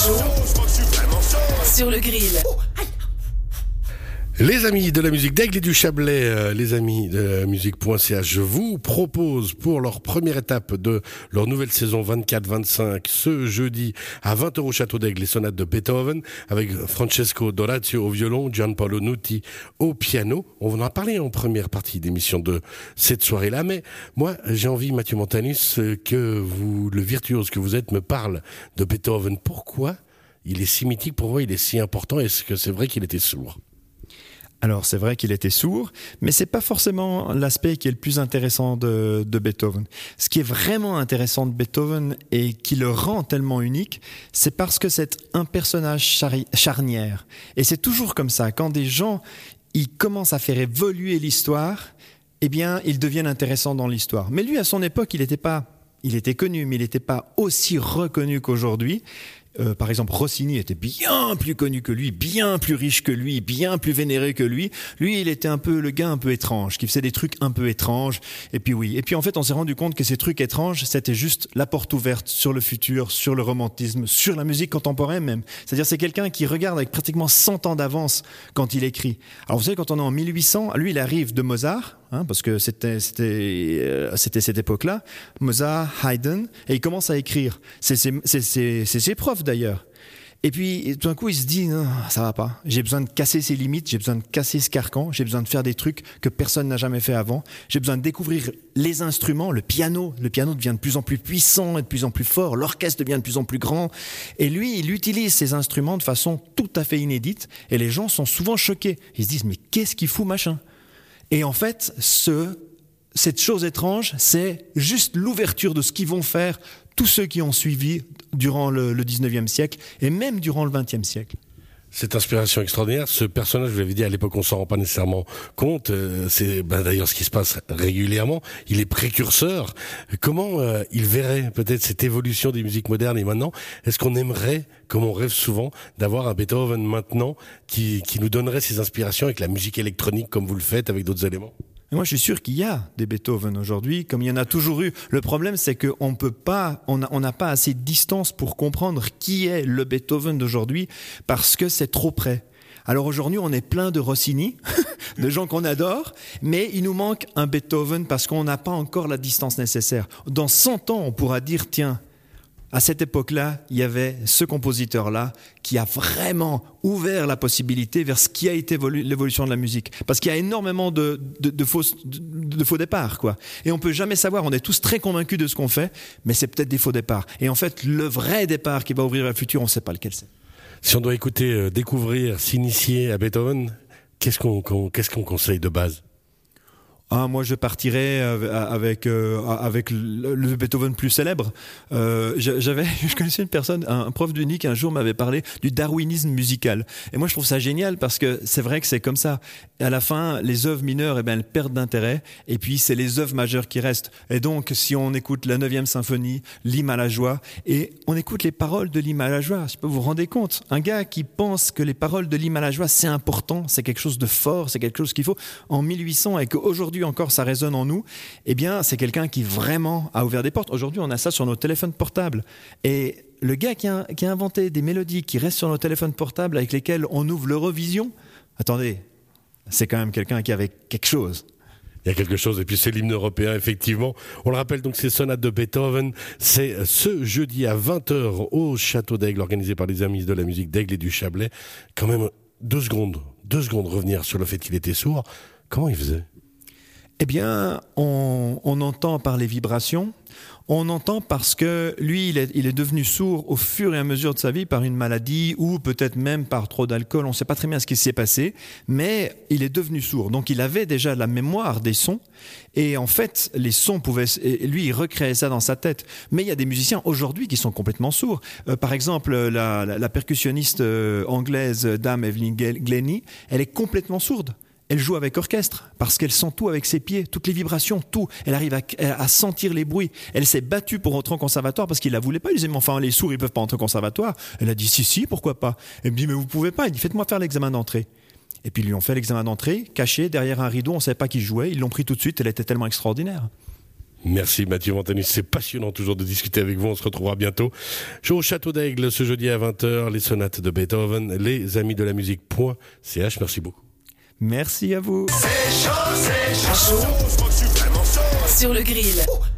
Sur le grill. Les amis de la musique d'Aigle et du Chablais, les amis de musique.ch, je vous propose pour leur première étape de leur nouvelle saison 24-25 ce jeudi à 20h au Château d'Aigle, les sonates de Beethoven avec Francesco Dorazio au violon, Gianpaolo Nuti au piano. On en a parlé en première partie d'émission de cette soirée-là, mais moi j'ai envie, Mathieu Montanus, que vous, le virtuose que vous êtes, me parle de Beethoven. Pourquoi il est si mythique? Pourquoi il est si important? Est-ce que c'est vrai qu'il était sourd? Alors c'est vrai qu'il était sourd, mais c'est pas forcément l'aspect qui est le plus intéressant de Beethoven. Ce qui est vraiment intéressant de Beethoven et qui le rend tellement unique, c'est parce que c'est un personnage charnière. Et c'est toujours comme ça, quand des gens ils commencent à faire évoluer l'histoire, eh bien ils deviennent intéressants dans l'histoire. Mais lui à son époque, il était connu, mais il n'était pas aussi reconnu qu'aujourd'hui. Par exemple, Rossini était bien plus connu que lui, bien plus riche que lui, bien plus vénéré que lui. Lui, il était un peu le gars un peu étrange, qui faisait des trucs un peu étranges. Et puis en fait, on s'est rendu compte que ces trucs étranges, c'était juste la porte ouverte sur le futur, sur le romantisme, sur la musique contemporaine même. C'est-à-dire, c'est quelqu'un qui regarde avec pratiquement 100 ans d'avance quand il écrit. Alors vous savez, quand on est en 1800, lui, il arrive de Mozart, parce que c'était cette époque-là, Mozart, Haydn, et il commence à écrire. C'est ses profs d'ailleurs. Et puis tout d'un coup il se dit non, ça va pas, j'ai besoin de casser ses limites, j'ai besoin de casser ce carcan, j'ai besoin de faire des trucs que personne n'a jamais fait avant, j'ai besoin de découvrir les instruments, le piano devient de plus en plus puissant et de plus en plus fort, l'orchestre devient de plus en plus grand, et lui il utilise ces instruments de façon tout à fait inédite, et les gens sont souvent choqués, ils se disent mais qu'est-ce qu'il fout machin? Et en fait cette chose étrange, c'est juste l'ouverture de ce qu'ils vont faire tous ceux qui ont suivi durant le 19e siècle et même durant le 20e siècle. Cette inspiration extraordinaire, ce personnage, vous l'avez dit, à l'époque on s'en rend pas nécessairement compte, c'est d'ailleurs ce qui se passe régulièrement, il est précurseur. Comment il verrait peut-être cette évolution des musiques modernes et maintenant, est-ce qu'on aimerait, comme on rêve souvent, d'avoir un Beethoven maintenant qui nous donnerait ses inspirations avec la musique électronique comme vous le faites avec d'autres éléments? Moi, je suis sûr qu'il y a des Beethoven aujourd'hui, comme il y en a toujours eu. Le problème, c'est qu'on n'a pas assez de distance pour comprendre qui est le Beethoven d'aujourd'hui, parce que c'est trop près. Alors aujourd'hui, on est plein de Rossini, de gens qu'on adore, mais il nous manque un Beethoven parce qu'on n'a pas encore la distance nécessaire. Dans 100 ans, on pourra dire, tiens, à cette époque-là, il y avait ce compositeur-là qui a vraiment ouvert la possibilité vers ce qui a été l'évolution de la musique. Parce qu'il y a énormément de faux départs, quoi. Et on peut jamais savoir, on est tous très convaincus de ce qu'on fait, mais c'est peut-être des faux départs. Et en fait, le vrai départ qui va ouvrir le futur, on ne sait pas lequel c'est. Si on doit écouter, découvrir, s'initier à Beethoven, qu'est-ce qu'on conseille de base? Moi, je partirais avec le Beethoven plus célèbre. Je connaissais une personne, un prof d'unique, qui un jour m'avait parlé du darwinisme musical. Et moi, je trouve ça génial parce que c'est vrai que c'est comme ça. À la fin, les œuvres mineures, elles perdent d'intérêt. Et puis, c'est les œuvres majeures qui restent. Et donc, si on écoute la 9e symphonie, l'hymne à la joie, et on écoute les paroles de l'hymne à la joie, je peux vous rendre compte. Un gars qui pense que les paroles de l'hymne à la joie, c'est important, c'est quelque chose de fort, c'est quelque chose qu'il faut en 1800 et qu'aujourd'hui encore ça résonne en nous, eh bien c'est quelqu'un qui vraiment a ouvert des portes. Aujourd'hui on a ça sur nos téléphones portables et le gars qui a inventé des mélodies qui restent sur nos téléphones portables avec lesquelles on ouvre l'Eurovision, attendez, c'est quand même quelqu'un qui avait quelque chose. Il y a quelque chose, et puis c'est l'hymne européen, effectivement. On le rappelle donc, ces sonates de Beethoven, c'est ce jeudi à 20h au Château d'Aigle, organisé par les amis de la musique d'Aigle et du Chablais. Quand même, 2 secondes, revenir sur le fait qu'il était sourd. Comment il faisait? Eh bien, on entend par les vibrations, on entend parce que lui, il est devenu sourd au fur et à mesure de sa vie par une maladie ou peut-être même par trop d'alcool, on ne sait pas très bien ce qui s'est passé, mais il est devenu sourd. Donc il avait déjà la mémoire des sons et en fait, les sons lui, il recréait ça dans sa tête. Mais il y a des musiciens aujourd'hui qui sont complètement sourds. Par exemple, la percussionniste anglaise Dame Evelyn Glennie, elle est complètement sourde. Elle joue avec orchestre parce qu'elle sent tout avec ses pieds, toutes les vibrations, tout. Elle arrive à sentir les bruits. Elle s'est battue pour entrer en conservatoire parce qu'il la voulait pas. Il disait mais enfin les sourds ils peuvent pas entrer au conservatoire. Elle a dit si pourquoi pas. Elle me dit mais vous pouvez pas. Il dit faites-moi faire l'examen d'entrée. Et puis ils lui ont fait l'examen d'entrée, caché derrière un rideau. On savait pas qui jouait. Ils l'ont pris tout de suite. Elle était tellement extraordinaire. Merci Mathieu Montanus, c'est passionnant toujours de discuter avec vous, on se retrouvera bientôt. Au Château d'Aigle ce jeudi à 20h, les sonates de Beethoven, les amis de la musique.ch, merci beaucoup. Merci à vous. C'est chaud, sur le grill.